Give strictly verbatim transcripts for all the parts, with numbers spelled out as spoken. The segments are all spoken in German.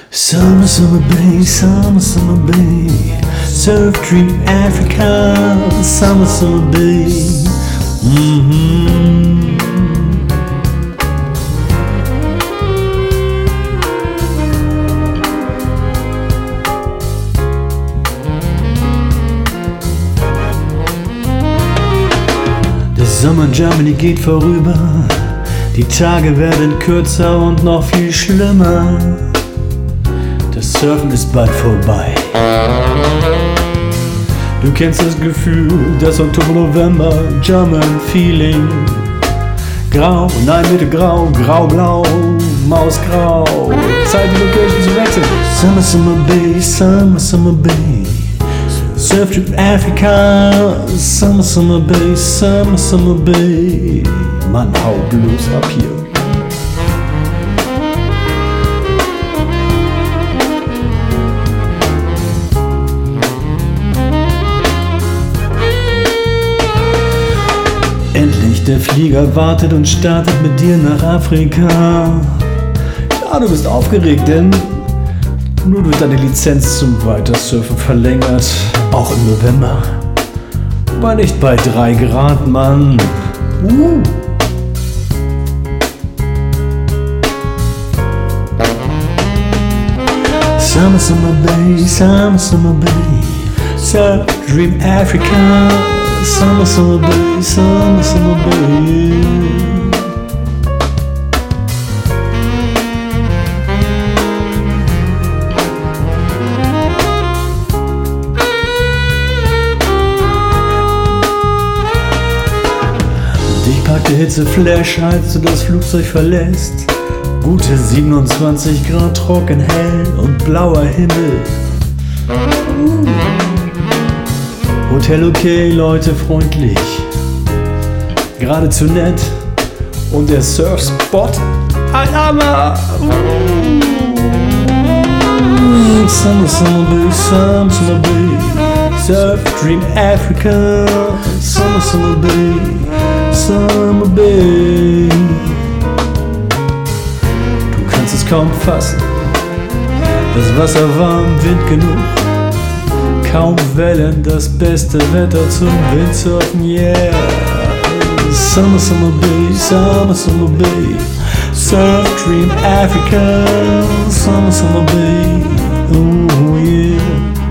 Summer, summer bay, summer, summer bay, surf dream Africa, summer, summer bay. Mm-hmm. Der Sommer in Germany geht vorüber, die Tage werden kürzer und noch viel schlimmer. Das Surfen ist bald vorbei. Du kennst das Gefühl, das Oktober, November, German Feeling. Grau, nein bitte grau, grau-blau, mausgrau. Zeit die Location zu wechseln. Summer, summer bay, summer, summer bay, Surf Trip Africa, summer, summer bay, summer, summer bay. Mann, hau bloß ab hier. Endlich, der Flieger wartet und startet mit dir nach Afrika. Ja, du bist aufgeregt, denn nun wird deine Lizenz zum Weitersurfen verlängert, auch im November. Aber nicht bei drei Grad, Mann. Uh. Summer, summer bay, summer, summer bay, surf dream Africa. Summer, summer bay, summer, summer bay. Dich packt der Hitzeflash, als du das Flugzeug verlässt. Gute siebenundzwanzig Grad, trocken, hell und blauer Himmel. Uh. Hotel okay, Leute freundlich, geradezu nett. Und der Surfspot, ein Hammer. Uh. Summer, summer bay, summer, summer bay, surf dream Africa. Summer, summer bay, summer bay. Du kannst es kaum fassen, das Wasser warm, Wind genug. Kaum Wellen, das beste Wetter zum Windsurfen, yeah. Summer, summer bay, summer, summer bay, surf dream Africa. Summer, summer bay, oh yeah.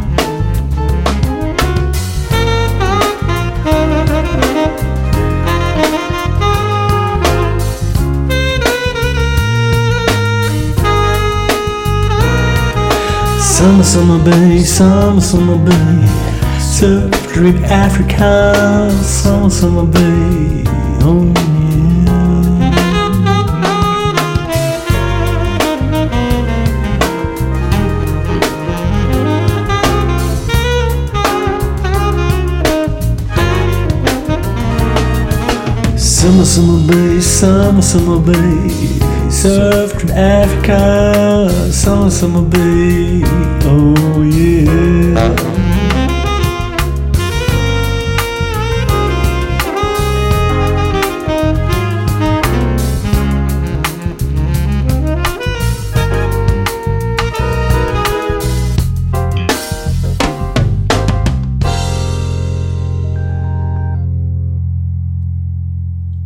Summer, summer bay, summer, summer bay, surf dream Africa. Summer, summer bay, oh yeah. Summer, summer bay, summer, summer bay, surf dream Africa. Summer, summer bay, oh yeah.